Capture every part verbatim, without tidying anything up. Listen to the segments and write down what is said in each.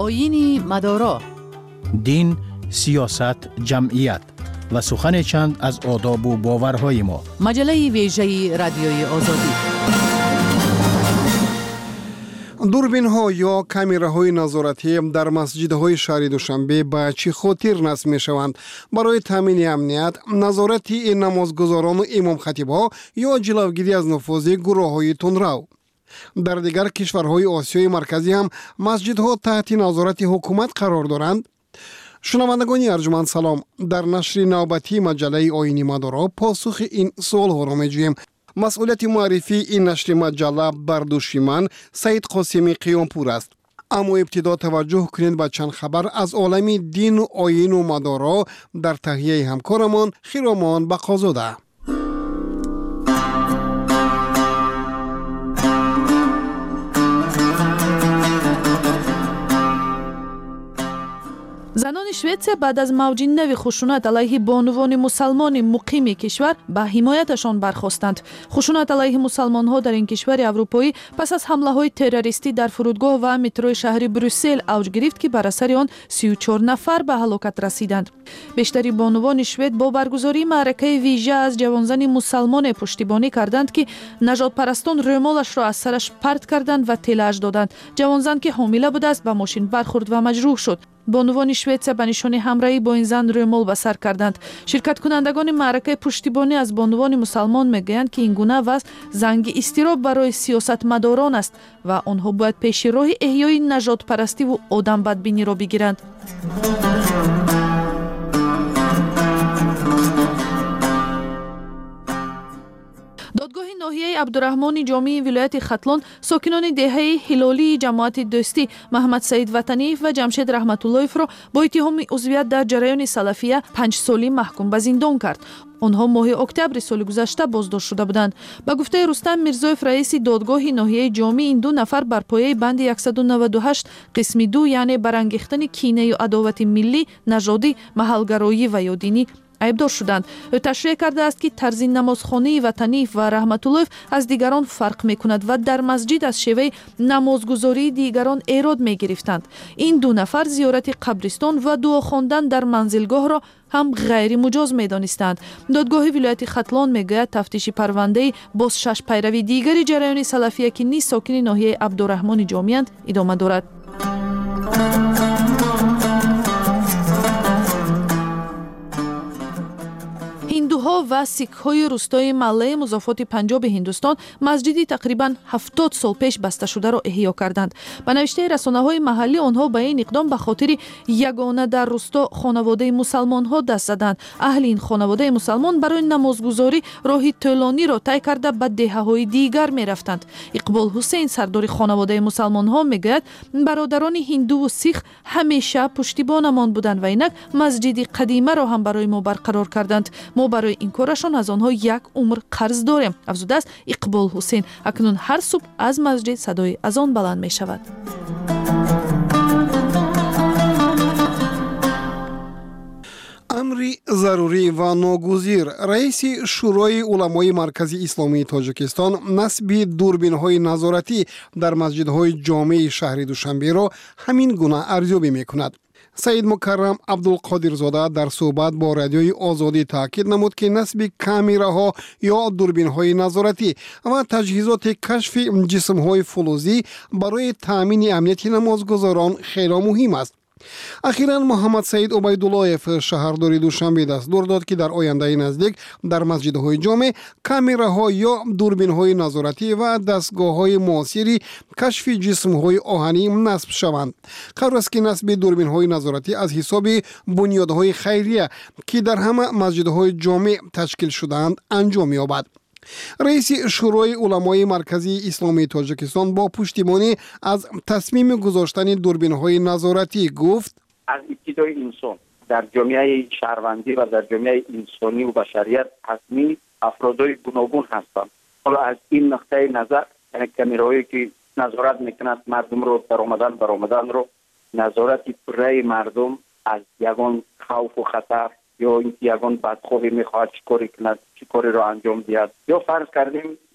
آیین مدارا، دین، سیاست، جمعیت و سخن چند از آداب و باورهای ما. مجله ویژه رادیوی آزادی. دوربین ها یا کامیراهای نظارتی در مسجدهای شهر دوشنبه به چه خاطر نصب می شوند؟ برای تامین امنیت، نظارتی نمازگزاران و امام خطیب ها یا جلوگیری از نفوذ گروه های تندرو. در دیگر کشورهای آسیای مرکزی هم مسجدها تحت نظارت حکومت قرار دارند. شنوندگان ارجمند سلام. در نشر نوبتی مجله آیین مدارا پاسخ این سوال ها را می جوییم. مسئولیت معرفی این نشر مجله بر دوش من سید قاسمی قیامپور است. اما ابتدا توجه کنید به چند خبر از عالم دین و آیین و مدارا در تهیه همکارمان خیرامان بقازاده. زنان شویتسیا بعد از موج نو خشونت علیه بانوان مسلمان مقیم کشور به حمایتشان برخاستند. خشونت علیه مسلمان ها در این کشور اروپایی پس از حمله های تروریستی در فرودگاه و مترو شهر بروسل اوج گرفت که بر اثر آن سی و چهار نفر به هلاکت رسیدند. بیشتری بانوان شوید با برگزاری معرکه ویژه از جوانزن مسلمان پشتیبانی کردند که نژاد پرستان رمالش را از سرش پرت کردند و تیله‌اش دادند. جوانزن که حامله بود است به ماشین برخورد و مجروح شد. بانوان شویتسیا به نشانه همراهی با این زن رمال به سر کردند. شرکت کنندگان معرکه پشتیبانی از بانوان مسلمان میگویند که این گونه وضع زنگ اضطراب برای سیاستمداران است و آنها باید پیش راه احیای نژاد پرستی و آدم بدبینی را بگیرند. دادگاه ناحیه عبدالرحمن جامی ولایت ختلان ساکنان دهه هلالی جماعت دوستی محمد سعید وطنی و جمشید رحمت اللهیف را با اتهام عضویت در جریان سلفیه پنج سالی محکوم به زندان کرد. آنها ماه اکتبر سال گذشته بازداشت شده بودند. به گفته رستم میرزایف رئیس دادگاه ناحیه جامی این دو نفر بر پایه بند صد و نود و هشت قسم دو یعنی برانگیختن کینه و عداوت ملی، نژادی، محلگرایی و یا دینی عیبدار شدند. او تشریح کرده است که طرز نمازخانه وطنی و رحمت الله از دیگران فرق می کند و در مسجد از شیوه نمازگزاری دیگران ایراد می گرفتند. این دو نفر زیارت قبرستان و دعا خواندن در منزلگاه را هم غیر مجاز می دانستند. دادگاه ولایت ختلان می گوید تفتیش پرونده باز شش پیروی دیگری جریان سلفیه که نیز ساکن ناحیه عبدالرحمن جامی‌اند ادامه دارد. هندوها و سیک های روستای مله مضافات پنجاب هندوستان مسجدی تقریباً هفتاد سال پیش بسته شده را احیا کردند. به نوشته رسانه های محلی آنها به این اقدام به خاطر یگانه در روستا خانواده مسلمان ها دست زدند. اهل این خانواده مسلمان برای نمازگزاری راهی طولانی را طی کرده به دهه های دیگر می رفتند. اقبال حسین سردار خانواده مسلمان ها می گوید برادران هندو و سیخ همیشه پشتیبانمان بودند و اینک مسجد قدیمه را هم برای ما برقرار کردند. ما برای این کارشان از آنها یک عمر قرض داریم. افزوده است اقبال حسین. اکنون هر صبح از مسجد صدای اذان بلند می شود. امری ضروری و ناگزیر رئیس شورای علمای مرکزی اسلامی تاجیکستان نصب دوربین‌های نظارتی در مسجدهای جامع شهر دوشنبه را همین گونه ارزیابی می‌کند. سید مکرم عبدالقادرزاده در صحبت با رادیوی آزادی تاکید نمود که نصب کامیراها یا دوربین‌های نظارتی و تجهیزات کشف جسم‌های فلزی برای تامین امنیت نمازگزاران خیلی مهم است. اخیراً محمد سعید عبیداللهیف شهردار دوشنبه دستور داد که در آینده نزدیک در مسجدهای جامع کامیراها یا دوربین‌های نظارتی و دستگاه‌های معاصری کشف جسم‌های آهنی نصب شوند. قرار است که نصب دوربین‌های نظارتی از حساب بنیادهای خیریه که در همه مسجدهای جامع تشکیل شده‌اند انجام یابد. رئیس شورای علمای مرکزی اسلامی تاجیکستان با پشتیبانی از تصمیم گذاشتن دوربین‌های نظارتی گفت: از ابتدای انسان در جامعه شهروندی و در جامعه انسانی و بشریت حتمی افرادای گوناگون هستند. حالا از این نقطه نظر یعنی کامیراهایی که نظارت میکند مردم رو در آمدن بر آمدن رو نظارت پره مردم از یگان خوف و خطر یا اینکه یگان بدخواهی میخواهد چی کاری کند چی کاری را انجام دهد یا فرض کردیم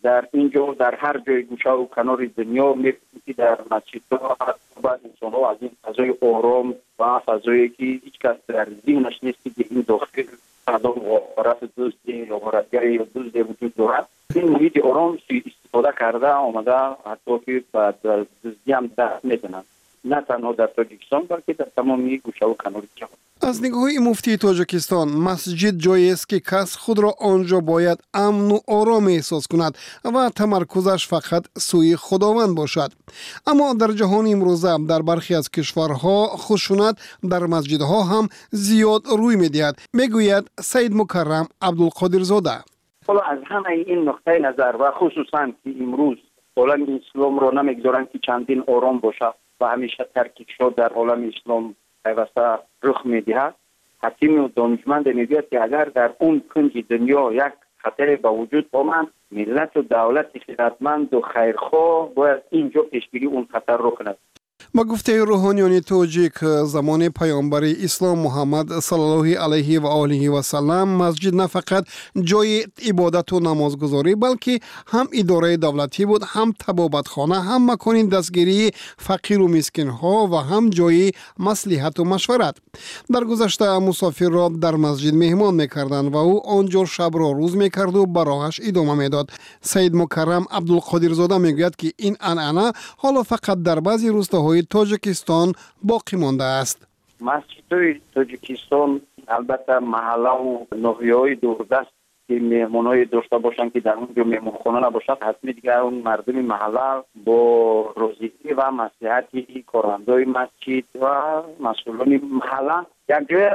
در اینجا در هر جای گوشه و کنار دنیا می‌بینید در مسجدها بعض انسان‌ها از این فضای آرام و فضایی که هیچ کس در ذهنش نیست که این داخل فضا مغارت دوستی یا غارتگری یا دوستی وجود دارد، این محیط آرام سوء استفاده کرده آمده حتی که بعد دزدی هم دست می‌زنند، نه تنها در تاجیکستان بلکه در تمامی گوشه و کنار جهان. از نگاه مفتی تاجیکستان، مسجد جایی است که کس خود را آنجا باید امن و آرام احساس کند و تمرکزش فقط سوی خداوند باشد. اما در جهان امروزه در برخی از کشورها خشونت در مسجدها هم زیاد روی می‌دهد، میگوید سید مکرم عبدالقادر زاده. حالا از همه این نقطه نظر و خصوصا که امروز عالم اسلام را نمیگذارند که چندین آرام باشد و همیشه ترکیب در عالم اسلام پیوسته رخ می‌دهد، حکیم و دانشمند میگوید که اگر در اون کنج دنیا یک خطر به وجود آمد، ملت و دولت خیرتمند و خیرخواه باید اینجا پیشگیری اون خطر رو کند. با گفته روحانیان تاجیک، زمان پیامبر اسلام محمد صلی الله علیه و آله و سلم مسجد نه فقط جای عبادت و نمازگزاری بلکه هم اداره دولتی بود، هم طبابتخانه، هم مکان دستگیری فقیر و مسکین ها و هم جای مصلحت و مشورت. در گذشته مسافر را در مسجد مهمان میکردند و او آنجا شب را روز میکرد و به راهش ادامه میداد. سید مکرم عبدالقادر زاده میگوید که این عنعنه حالا فقط در بعضی روستاهای تاجیکستان باقی مانده است. مسجدهای تاجیکستان البته محله و ناحیه‌های دوردست که مهمانای داشته باشند که در اونجا مهمانخانه نباشد، حتمی دیگر اون مردم محله با روزیگی و مصلحتی کارمندای مسجد و مسئولان محله یک جای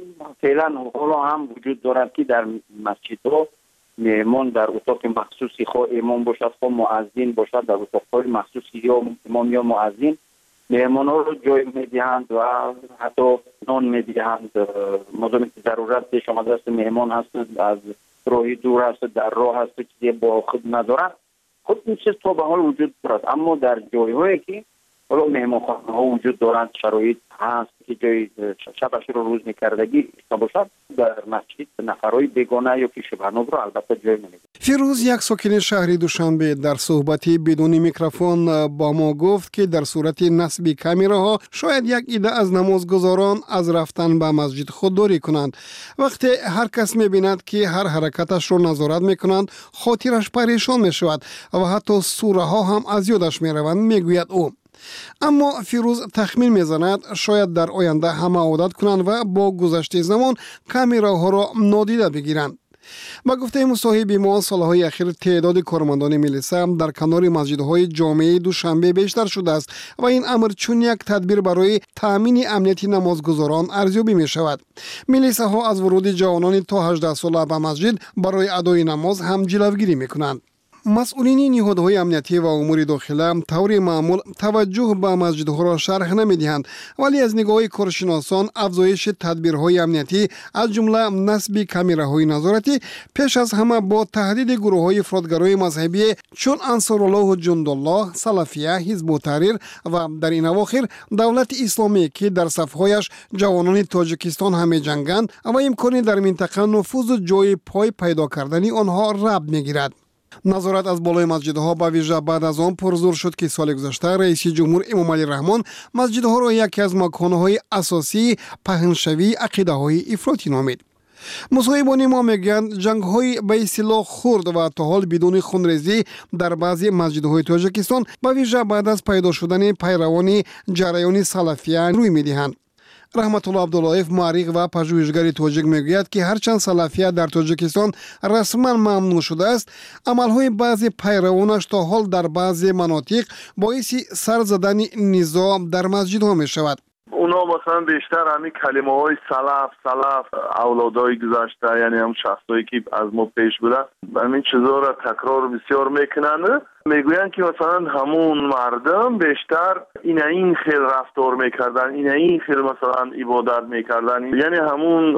فعلا حالا هم وجود دارد که در مسجدها مهمان در اتاق مخصوصی خواه امام باشد خواه مؤذن باشد، در اتاق‌های مخصوصی یا امام یا مؤذن مهمان ها رو جای میدهند و حتی نان میدهند. مادامی که ضرورت پیش آمده است مهمان هست از راهی دور هست در راه هست چیزی با خود ندارد، خود این چیز تا به حال وجود دارد. اما در جایهایی که حالا مهمانخانه ها وجود دارند، شرایط هست که جای شبش رو روز میکردگی باشد، در مسجد نفرهای بیگانه یا که شبهناز رو البته جای نمیدهند. فیروز، یک ساکن شهری دوشنبه، در صحبتی بدون میکروفون با ما گفت که در صورت نصب کامراها شاید یک عده از نمازگزاران از رفتن به مسجد خودداری کنند. وقتی هر کس میبیند که هر حرکتش رو نظارت میکنند، خاطرش پریشان میشود و حتی سوره ها هم از یادش میروند، میگوید او. اما فیروز تخمین میزند شاید در آینده همه عادت کنند و با گذشت زمان کامراها را نادیده بگیرند. با گفته مصاحب ما، سالهای اخیر تعداد کارمندان ملیسا در کنار مسجدهای جامعه دوشنبه بیشتر شده است و این امر چون یک تدبیر برای تامین امنیت نمازگزاران ارزیابی می شود. ملیسا ها از ورود جوانان تا هجده ساله به مسجد برای ادای نماز هم جلوگیری می کنند. مسئولین نهادهای امنیتی و امور داخله طور معمول توجه به مسجدها را شرح نمیدهند، ولی از نگاه کارشناسان افزایش تدبیرهای امنیتی از جمله نصب کامراهای نظارتی پیش از همه با تهدید گروه‌های افراطگرای مذهبی چون انصارالله و جندالله، سلفیه، حزب التحریر و در این اواخر دولت اسلامی که در صف‌هایش جوانان تاجیکستان همه جنگند و امکانی در منطقه نفوذ و جای پای پیدا کردن آنها ربط میگیرد. نظارت از بالای مسجدها به ویژه بعد از آن پرزور شد که سال گذشته رئیس جمهور امام علی رحمان مسجدها را یکی از مکانهای اساسی پهنشوی عقیده‌های افراطی نامید. مصاحبان ما میگویند جنگ‌های به اصطلاح خرد و تا حال بدون خونریزی در بعضی مسجدهای تاجیکستان به ویژه بعد از پیدا شدن پیروان جریان سلفیه روی می‌دهند. رحمت الله عبداللهیف، معرخ و پژوهشگر تاجیک میگوید که هرچند سلفیه در تاجیکستان رسما ممنوع شده است، عملهای بعضی پیروانش تا حال در بعضی مناطق باعث سر زدن نزاع در مسجدها می شود. اونا مثلا بیشتر همین کلمه های سلف سلف اولادای گذشته، یعنی هم شخصایی که از ما پیش بودن، همین چیزا را تکرار بسیار میکنند. میگویند که مثلا همون مردم بیشتر این این خیل رفتار میکردن، این این خیل مثلا عبادت میکردن، یعنی همون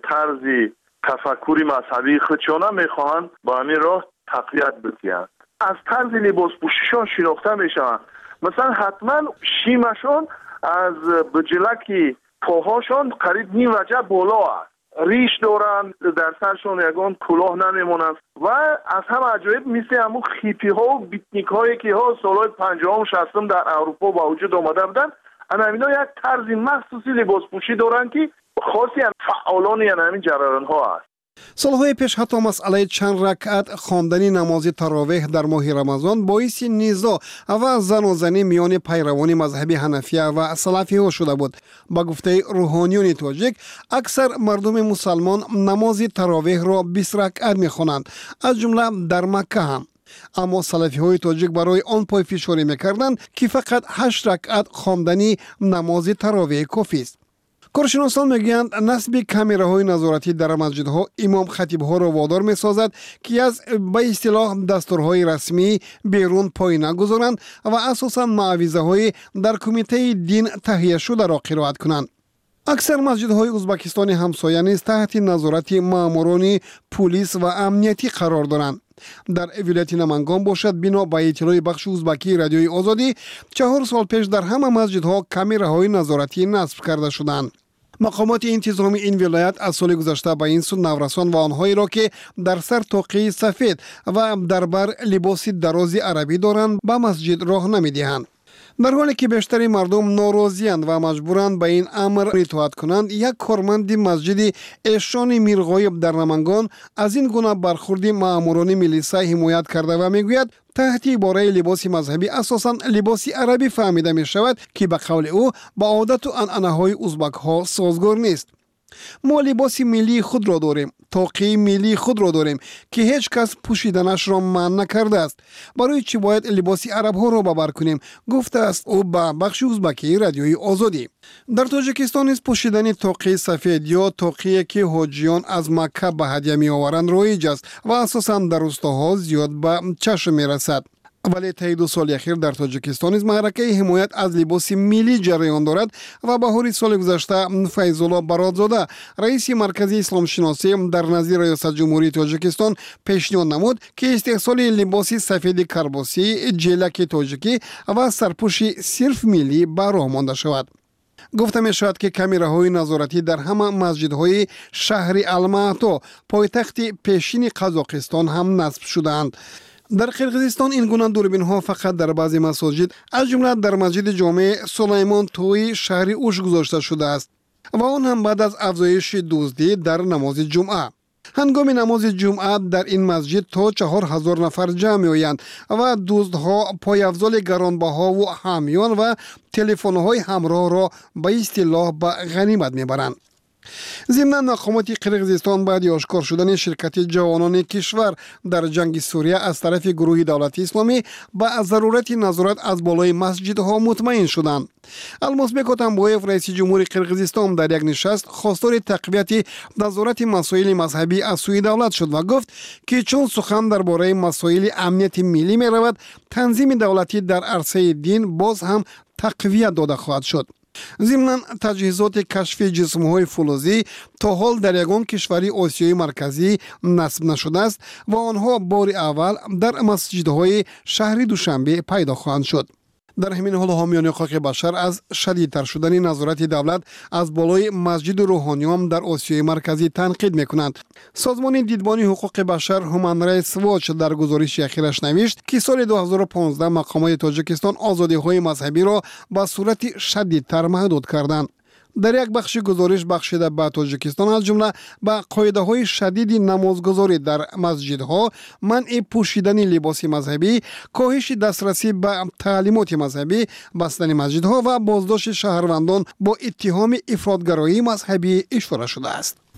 طرز تفکری مذهبی خودشان میخواهند با همین راه تقویت بدهند. از طرز لباس پوشیشان شناخته میشن. مثلا حتما شیمشان از بجلک پاهاشان قریب نیم وجه بالا است. ریش دارند، در سرشون یگان کلاه نمیمونند و از هم عجایب مثل همون خیپی ها و بیتنیک هایی که ها سالهای پنجاه و شصت در اروپا با وجود آمده بودن. اینا یک طرز مخصوصی لباس پوشی دارند که خاصی فعالان یعنی همین جریان ها است. سالهای پیش حتی مسئله چند رکعت خواندن نماز تراویح در ماه رمضان باعث نزاع و زن و زنی میان پیروان مذهب حنفیه و سلفی ها شده بود. با گفته روحانیون تاجیک اکثر مردم مسلمان نماز تراویح را بیست رکعت میخوانند، از جمله در مکه هم. اما سلفی های تاجیک برای آن پای فشاری میکردند که فقط هشت رکعت خواندن نماز تراویح کافی است. کارشناسان میگویند نصب کامراهای نظارتی در مسجدها امام خطیبها را وادار میسازد که از به اصطلاح دستورهای رسمی بیرون پای نگذارند و اساساً معاوضه های در کمیته دین تهیه شده را قرائت کنند. اکثر مسجدهای ازبکستان همسایه نیز تحت نظارت ماموران پلیس و امنیتی قرار دارند. در ولایت نمنگان باشد بنا به اطلاع بخش ازبکی رادیوی آزادی چهار سال پیش در همه مسجدها کامراهای نظارتی نصب کرده شدند. مقامات انتظامی این ولایت از سال گذشته به این سو نورسان و آنهایی را که در سر توقی سفید و در بر لباس دراز عربی دارند به مسجد راه نمیدهند. در حالی که بیشتر مردم ناراضی‌اند و مجبورند به این امر اطاعت کنند، یک کارمند مسجد احسان میرغایب در نمنگان از این گونه برخورد ماموران میلیسا حمایت کرده و میگوید تحت عباره لباس مذهبی اساساً لباس عربی فهمیده می شود که به قول او با عادت و عنعنه‌های ازبک ها سازگار نیست. ما لباس ملی خود را داریم، توقی ملی خود را داریم که هیچ کس پوشیدنش را منع نکرده است. برای چی باید لباس عرب ها را باور کنیم؟ گفته است او به بخش ازبکی رادیوی آزادی. در تاجیکستان نیز پوشیدن توقی سفید یا توقی که حاجیان از مکه به هدیه می آورند رایج است و اساساً در روستاها زیاد به چشم می رسد. ولی طی دو سال اخیر در تاجیکستان نیز معرکه حمایت از لباس ملی جریان دارد و بهار سال گذشته فیض‌الله برادزاده رئیس مرکز اسلام شناسی در نزد ریاست جمهوری تاجیکستان پیشنهاد نمود که استحصال لباس سفید کرباسی، جلک تاجیکی و سرپوش صرف ملی به راه مانده شود. گفته می شود که کامراهای نظارتی در همه مسجدهای شهر الماتا پایتخت پیشین قزاقستان هم نصب شدند. در قرقیزستان این گونه دوربین ها فقط در بعضی مساجد از جمله در مسجد جامع سلیمان توی شهر اوش گذاشته شده است و آن هم بعد از افزایش دزدی در نماز جمعه. هنگام نماز جمعه در این مسجد تا چهار هزار نفر جمع می آیند و دزدها پای افضال گرانبها و حامیان و تلفن های همراه را به اصطلاح به غنیمت می برند. ضمن مقامات قرقیزستان بعد آشکار شدن شرکت جوانان کشور در جنگ سوریه از طرف گروه دولت اسلامی با ضرورت نظارت از بالای مسجدها مطمئن شدند. المازبک اتنبایف رئیس جمهوری قرقیزستان در یک نشست خواستار تقویت نظارت مسائل مذهبی از سوی دولت شد و گفت که چون سخن درباره مسائل امنیت ملی می رود، تنظیم دولتی در عرصه دین باز هم تقویت داده خواهد شد. ضمن تجهیزات کشف جسم‌های فلزی تا حال در یگان کشوری آسیای مرکزی نصب نشده است و آنها بار اول در مسجدهای شهر دوشنبه پیدا خواهند شد. در همین حال حامیان حقوق بشر از شدیدتر شدن نظارت دولت از بالای مسجد روحانیان در آسیای مرکزی تنقید میکنند. سازمان دیدبانی حقوق بشر هومن رایتس واچ در گزارش اخیرش نوشت که سال دو هزار و پانزده مقامات تاجیکستان آزادی‌های مذهبی را به صورت شدیدتر محدود کردند. در یک بخش گزارش بخشیده به تاجیکستان از جمله به قاعده‌های شدید نمازگزاری در مسجدها، منع پوشیدن لباس مذهبی، کاهش دسترسی به تعلیمات مذهبی، بستن مسجدها و بازداشت شهروندان با اتهام افراطگرایی مذهبی اشاره شده است.